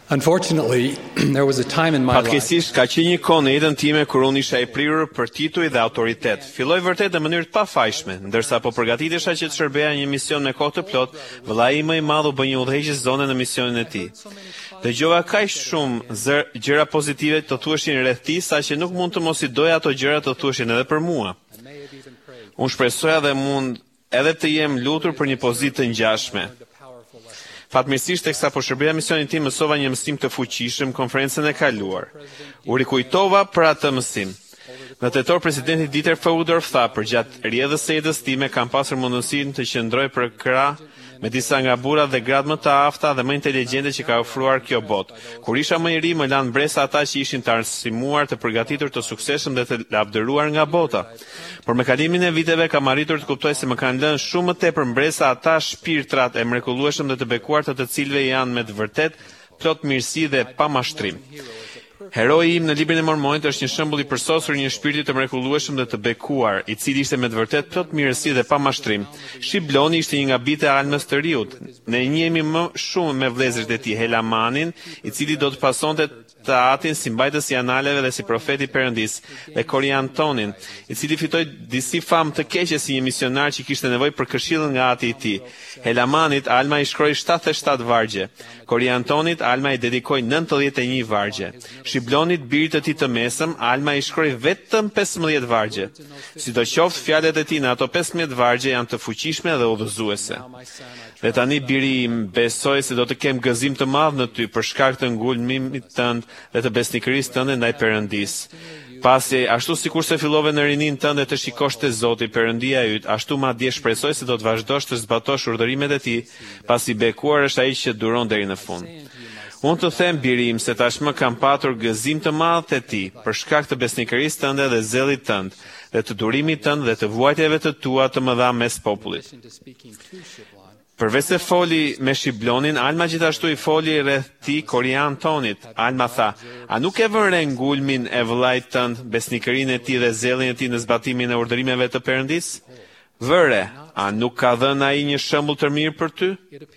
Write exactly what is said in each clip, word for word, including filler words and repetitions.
Unfortunately, there was a time in my life Fatkeqësisht ka qenë një kohë në jetën time kur unë isha i prirur për tituj dhe autoritet. Filloi vërtet në mënyrë të pafajshme, ndërsa po përgatitesha që të shërbeja një mision me kohë të plot, vëllai im më i madh u bë një udhëheqës zone në misionin e tij. Dëgjova kaq shumë zër, gjëra pozitive të thuheshin rreth tij, saqë nuk mund të mos i doja ato gjëra të thuheshin edhe për mua. Unë shpresoja dhe mund edhe të jem lutur për një pozitë të ngjashme. Fatmirësisht teksa po shërbeja misionin tim mësova një mësim të fuqishëm konferencën e kaluar. U rikujtova për atë mësim. Në tetor presidenti Dieter Faudorf tha, përgjatë rrjedhës së jetës time kam pasur mundësinë të qëndroj për krah me disa nga burrat dhe gratë më të afta dhe më inteligjente që ka ofruar kjo botë. Kur isha më i ri, më lanë bresa ata që ishin të arsimuar, të përgatitur, të suksesshëm dhe të lavdëruar nga bota. Por me kalimin e viteve kam arritur të kuptoj se më kanë lënë shumë më tepër mbresa ata shpirtrat e mrekullueshëm dhe të bekuar të të cilëve janë me të vërtet plot mirësi dhe pa mashtrim. Heroi im në librin e Mormonit është një shembull i përsosur një shpirti të mrekullueshëm dhe të bekuar, i cili ishte me të vërtet plot mirësi dhe pa mashtrim. Shibloni ishte një nga bijtë e almës të riut. Ne njihemi më shumë me vëllezërit e tij, Helamanin, i cili do të pasonte të atin si mbajtës i analeve dhe si profeti Perëndis, dhe Koriantonin, i cili fitoi disi famë të keqe si një misionar që kishte nevojë për këshillën nga ati i tij. Helamanit Alma i shkroi shtatëdhjetë e shtatë vargje. Koriantonit Alma i dedikoi nëntëdhjetë e një vargje. Shiblonit birit të tij të mesëm, Alma i shkroi vetëm pesëmbëdhjetë vargje. Sidoqoftë, fjalët e tij në ato pesëmbëdhjetë vargje janë të fuqishme dhe udhëzuese. Dhe tani biri im, besoj se do të kem gëzim të madh në ty për shkak të ngulmimit tënd dhe të besnikërisë tënde ndaj Perëndis. Pasi ashtu sikur se fillove në rinin tënde të shikosh te Zoti Perëndia yt, ashtu madje shpresoj se do të vazhdosh të zbatosh urdhërimet e tij, pasi bekuar është ai që duron deri në fund. Unë të them, biri im, se tashmë kam patur gëzim të madh te ti, për shkak të besnikërisë tënde dhe zellit tënd, dhe të durimit tënd dhe të vuajtjeve të tua të mëdha mes popullit. Përveç se foli me Shiblonin, Alma gjithashtu i foli rreth tij Koriantonit. Alma tha, a nuk e vën re ngulmin e vëllait tënd, besnikërinë e tij dhe zellin e tij në zbatimin e urdhërimeve të Perëndis? Vëre, a nuk ka dhënë ai një shembull të mirë për ty?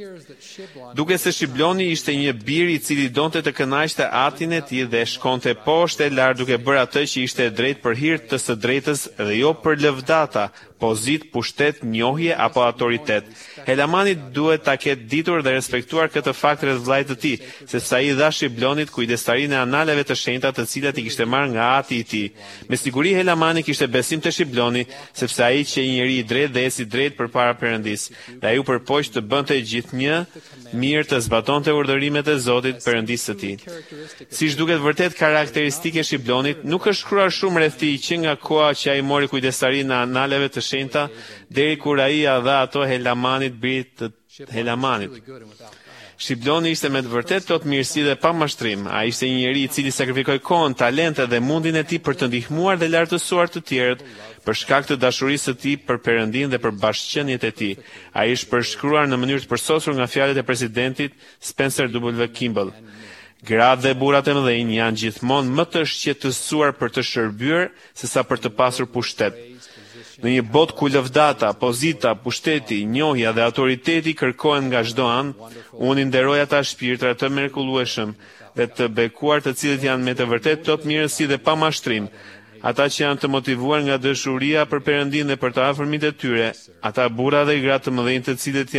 Duke se Shibloni ishte një bir i cili donte të kënaqte atin e tij dhe shkonte poshtë e lart duke bërë atë që ishte e drejtë për hir të së drejtës dhe jo për lëvdata, pozit, pushtet, njohje apo autoritet. Helamani duhet ta ketë ditur dhe respektuar këtë fakt rreth vllait të tij, sepse ai dha Shiblonit kujdestarinë e analeve të shenjta të cilat i kishte marrë nga ati i tij. Me siguri Helamani kishte besim te Shibloni, sepse ai që një njeri i drejtë dhe eci drejt përpara Perëndis, dhe ai u përpoq të bënte gjithnjë mirë të zbatonte urdhërimet e Zotit Perëndis së tij. Siç duket vërtet karakteristike e Shiblonit, nuk është shkruar shumë rreth tij që nga koha që ai mori kujdestarinë e analeve të shenjta deri kur ai ia dha ato Helamanit, birit të Helamanit. Shibloni ishte me të vërtet plot mirësi dhe pa mashtrim. Ai ishte një njeri i cili sakrifikoi kohën, talentet dhe mundin e tij për të ndihmuar dhe lartësuar të tjerët për shkak të dashurisë së tij për Perëndin dhe për bashkëqeniet e tij. Ai është përshkruar në mënyrë të përsosur nga fjalët e presidentit Spencer W. Kimball. Gratë dhe burrat e mëdhenj janë gjithmonë më të shqetësuar për të shërbyer sesa për të pasur pushtet. Në një botë ku lëvdata, pozita, pushteti, njohja dhe autoriteti kërkohen nga çdo anë, unë i nderoj ata shpirtra të mrekullueshëm dhe të bekuar të cilët janë me të vërtet plot mirësi dhe pa mashtrim, ata që janë të motivuar nga dëshuria për Perëndin dhe për të afërmit e tyre, ata burra dhe gratë të mëdhenj të cilët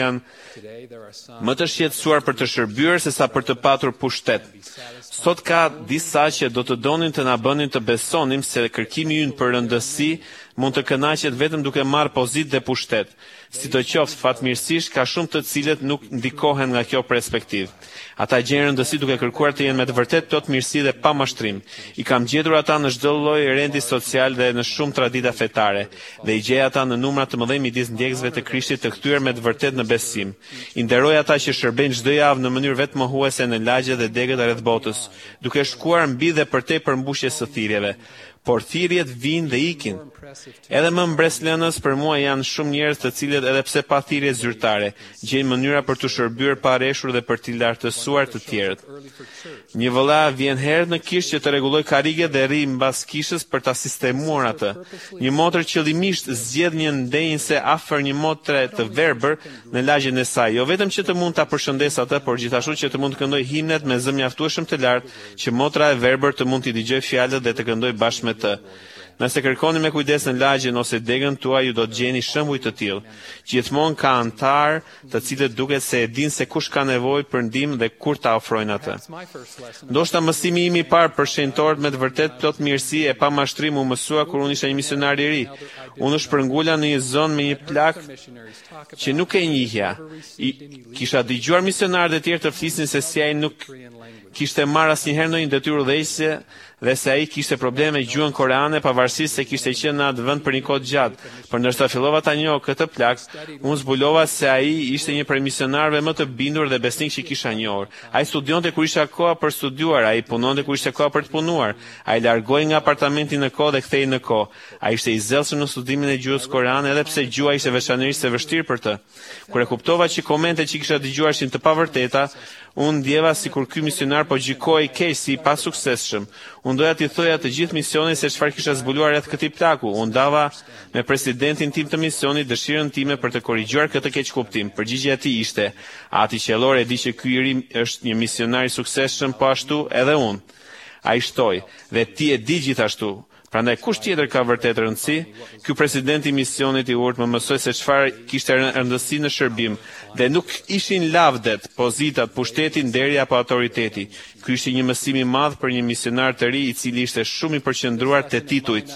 janë më të shqetësuar për të shërbyer sesa për të patur pushtet. Sot ka disa që do të donin të na bënin të besonim se kërkimi ynë për rëndësi mund të kënaqet vetëm duke marrë pozitë dhe pushtet. Sidoqoftë, fatmirësisht ka shumë të cilët nuk ndikohen nga kjo perspektivë. Ata gjejnë rëndësi duke kërkuar të jenë me të vërtet plot mirësi dhe pa mashtrim. I kam gjetur ata në çdo lloj rendi social dhe në shumë tradita fetare, dhe i gjej ata në numra të mëdhenj midis ndjekësve të Krishtit të kthyer me të vërtet në besim. I nderoj ata që shërbejnë çdo javë në mënyrë vetë mohuese në lagje dhe degët rreth botës, duke shkuar mbi dhe përtej përmbushjes së thirrjeve. por thirrjet vinë dhe ikin. Edhe më mbreslënës për mua janë shumë njerëz të cilët edhe pse pa thirrje zyrtare, gjejnë mënyra për të shërbyer pa rreshur dhe për t'i lartësuar të tjerët. Një vëlla vjen herë në kishë që të rregulloj karrige dhe rri mbas kishës për ta sistemuar atë. Një motër qëllimisht zgjedh një ndenjëse afër një motre të verbër në lagjen e saj, jo vetëm që të mund ta përshëndes atë, por gjithashtu që të mund të këndoj himnet me zë mjaftueshëm të lartë, që motra e verbër të mund t'i dëgjoj fjalët dhe të këndoj bashkë me të. Nëse kërkoni me kujdes në lagjen ose degën tuaj, ju do të gjeni shembuj të tillë. Gjithmonë ka antar të cilët duket se e dinë se kush ka nevojë për ndihmë dhe kur ta ofrojnë atë. Ndoshta mësimi im i parë për shenjtorët me të vërtet plot mirësi e pa mashtrim u mësua kur unë isha një misionar i ri. Unë u shpërngula në një zonë me një plak që nuk e njihja. I, kisha dëgjuar misionarët e tjerë të flisin se si ai nuk kishte marrë asnjëherë ndonjë detyrë udhëheqëse dhe se ai kishte probleme me gjuhën koreane pavarësisht se kishte qenë në atë vend për një kohë gjatë. Por ndërsa fillova ta njoh këtë plak, unë zbulova se ai ishte një prej misionarëve më të bindur dhe besnik që kisha njohur. Ai studionte kur isha koha për studiuar, ai punonte kur ishte koha për të punuar. Ai largoi nga apartamenti në kohë dhe kthehej në kohë. Ai ishte i zellshëm në studimin e gjuhës koreane edhe pse gjuha ishte veçanërisht e vështirë për të. Kur e kuptova që komentet që kisha dëgjuar ishin të pavërteta, unë ndjeva sikur ky misionar po gjykoi keq si i pasuksesshëm. Unë doja t'i thoja të gjithë misionin se çfarë kisha zbuluar rreth këtij plaku. Unë dava me presidentin tim të misionit dëshirën time për të korrigjuar këtë keqkuptim. Përgjigjja e tij ishte: "Ati qellor e di që ky i ri është një misionar i suksesshëm, po ashtu edhe unë." Ai shtoi: "Dhe ti e di gjithashtu. Prandaj kush tjetër ka vërtet rëndësi?" Ky president i misionit i urtë më mësoi se çfarë kishte rëndësi në shërbim, dhe nuk ishin lavdet, pozitat, pushteti, nderi apo autoriteti. Ky ishte një mësim i madh për një misionar të ri i cili ishte shumë i përqendruar te titujt.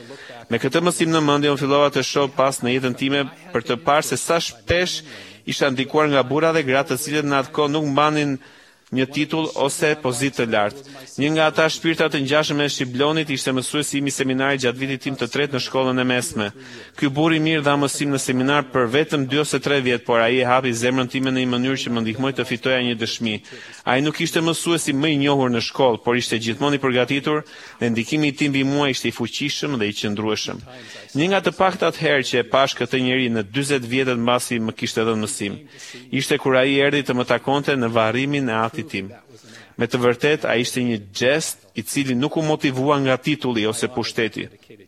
Me këtë mësim në mendje, unë fillova të shoh pas në jetën time për të parë se sa shpesh isha ndikuar nga burra dhe gratë të cilët në atë kohë nuk mbanin një titull ose pozitë të lartë. Një nga ata shpirtat të ngjashëm e Shiblonit ishte mësuesi im i seminarit gjatë vitit tim të tretë në shkollën e mesme. Ky burr i mirë dha mësim në seminar për vetëm dy ose tre vjet, por ai e hapi zemrën time në një mënyrë që më ndihmoi të fitoja një dëshmi. Ai nuk ishte mësuesi më i njohur në shkollë, por ishte gjithmonë i përgatitur dhe ndikimi i tij mbi mua ishte i fuqishëm dhe i qëndrueshëm. Një nga të paktat herë që e pash këtë njeri në dyzet vjetët mbasi më kishte dhënë mësim, ishte kur ai erdhi të më takonte në varrimin e atit tim. Me të vërtet, ai ishte një gjest i cili nuk u motivua nga titulli ose pushteti.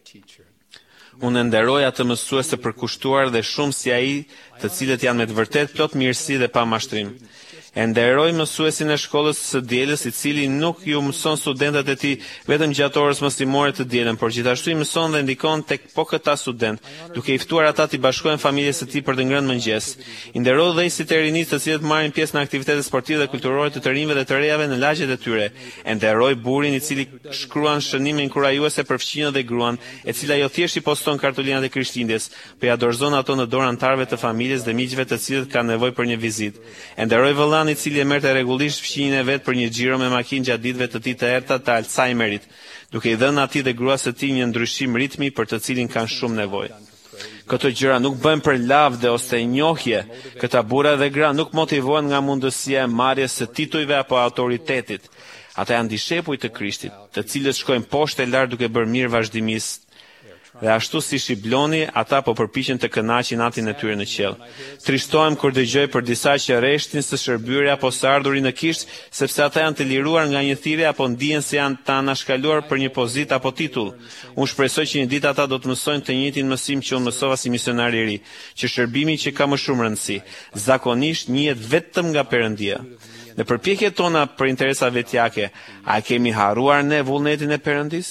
Unë e nderoj atë mësues të përkushtuar dhe shumë si ai, të cilët janë me të vërtet plot mirësi dhe pa mashtrim. E nderoj mësuesin e shkollës së dielës, i cili nuk ju mëson studentët e tij vetëm gjatë orës mësimore të dielën, por gjithashtu i mëson dhe ndikon tek po këta student, duke i ftuar ata të bashkohen familjes së tij për të ngrënë mëngjes. I nderoj dhënësit e rinisë të cilët marrin pjesë në aktivitete sportive dhe kulturore të të rinjve dhe të rejave në lagjet e tyre. E nderoj burrin i cili shkruan shënime inkurajuese për fëmijët dhe gruan, e cila jo thjesht i poston kartolinat e Krishtlindjes, por ja dorëzon ato në dorë antarëve të familjes dhe miqve të cilët kanë nevojë për një vizitë. E nderoj vëlla i cili e merrte rregullisht fëmijën e vet për një xhiro me makinë gjatë ditëve të tij të errta të Alzheimerit, duke i dhënë atij dhe gruas së tij një ndryshim ritmi për të cilin kanë shumë nevojë. Këto gjëra nuk bëhen për lavde ose njohje. Këta burra dhe gra nuk motivohen nga mundësia e marrjes së titujve apo autoritetit. Ata janë dishepuj të Krishtit, të cilët shkojnë poshtë e lart duke bërë mirë vazhdimisht. Dhe ashtu si Shibloni, ata po përpiqen të kënaqin atin e tyre në qiell. Trishtohem kur dëgjoj për disa që rreshtin së shërbyrja apo së ardhurin në kishë, sepse ata janë të liruar nga një thirrje apo ndihen se janë të anashkaluar për një pozitë apo titull. Unë shpresoj që një ditë ata do të mësojnë të njëjtin mësim që unë mësova si misionar i ri, që shërbimi që ka më shumë rëndësi, zakonisht njihet vetëm nga Perëndia. Në përpjekjet tona për interesa vetjake, a kemi harruar ne vullnetin e Perëndis?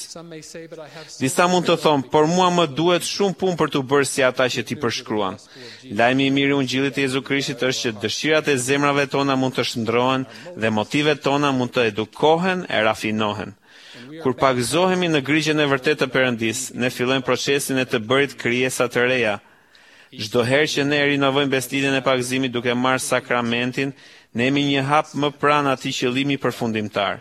Disa mund të thonë, por mua më duhet shumë punë për të bërë si ata që ti përshkruan. Lajmi i mirë i Ungjillit të Jezu Krishtit është që dëshirat e zemrave tona mund të shndrohen dhe motivet tona mund të edukohen e rafinohen. Kur pakëzohemi në grigjen e vërtetë të Perëndis, ne fillojmë procesin e të bërit krijesa të reja. Çdo herë që ne rinovojmë besëlidhjen e pakëzimit duke marrë sakramentin, ne jemi një hap më pranë atij qëllimi përfundimtar.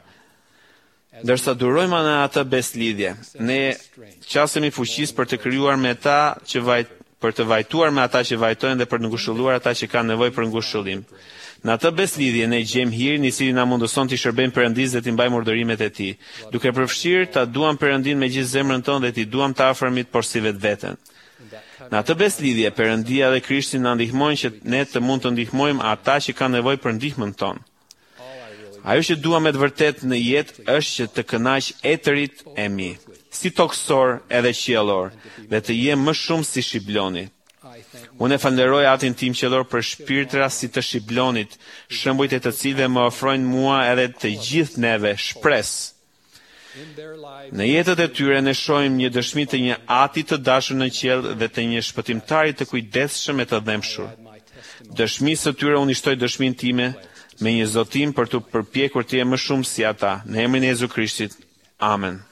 Ndërsa durojmë në atë besëlidhje, ne qasemi fuqisë për të krijuar me ata që vajt, për të vajtuar me ata që vajtojnë dhe për të ngushëlluar ata që kanë nevojë për ngushëllim. Në atë beslidhje ne gjejmë hirin i cili na mundëson të shërbejmë Perëndisë dhe të mbajmë urdhërimet e Tij, duke përfshirë ta duam Perëndin me gjithë zemrën tonë dhe t'i duam të afërmit por si vetveten. Në atë beslidhje Perëndia dhe Krishti na ndihmojnë që ne të mund të ndihmojmë ata që kanë nevojë për ndihmën tonë. Ajo që dua me të vërtet në jetë është që të kënaq etërit e mi, si toksor edhe qiellor, dhe të jem më shumë si Shibloni. Unë e falenderoj Atin tim qiellor për shpirtra si të Shiblonit, shembujt e të cilëve më ofrojnë mua edhe të gjithë neve shpresë. Në jetët e tyre ne shohim një dëshmi të një Ati të dashur në qiell dhe të një shpëtimtari të kujdesshëm e të dhëmshur. Dëshmisë së tyre unë i shtoj dëshminë time me një zotim për të përpjekur të jem më shumë si ata. Në emrin e Jezu Krishtit. Amen.